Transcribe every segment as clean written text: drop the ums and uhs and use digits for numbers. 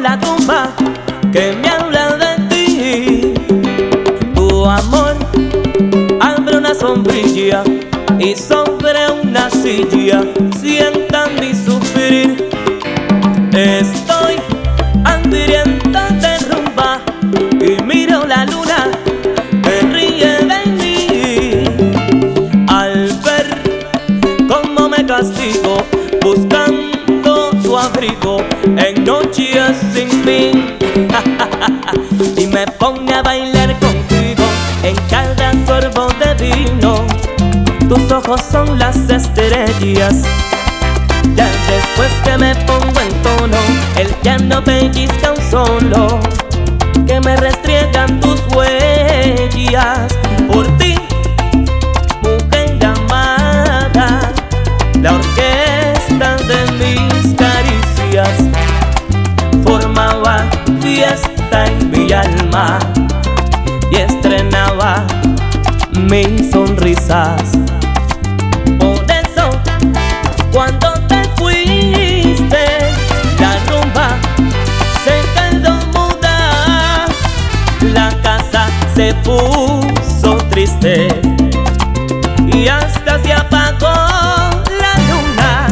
la tumba que me habla de ti. Tu amor abre una sombrilla y sobre una silla sienta mi sufrir. Estoy hambrienta de rumba y miro la luna que ríe de mí. Al ver cómo me castigo buscando tu abrigo en noches sin fin. Y me pongo a bailar contigo en cada sorbo de vino. Tus ojos son las estrellas. Ya después que me pongo en tono, el piano pellizca un solo que me restriegan tus huellas. Por ti, mujer amada, la orquesta de mis caricias formaba fiesta en mi alma y estrenaba mis sonrisas. Por eso, cuando te fuiste, la rumba se quedó muda, la casa se puso triste y hasta se apagó la luna.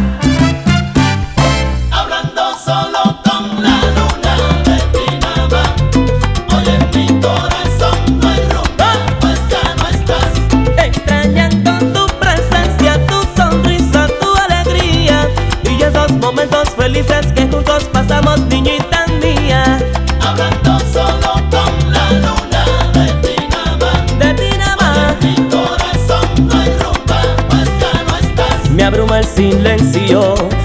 Hablando solo con la luna de ti nada más. Hoy en mi corazón no hay rumba, pues ya no estás. Extrañando tu presencia, tu sonrisa, tu alegría y esos momentos felices que juntos pasamos, niñita mía. Hablando solo con la luna de ti nada más. De ti nada más. Hoy en mi corazón no hay rumba, pues ya no estás. Me abruma el silencio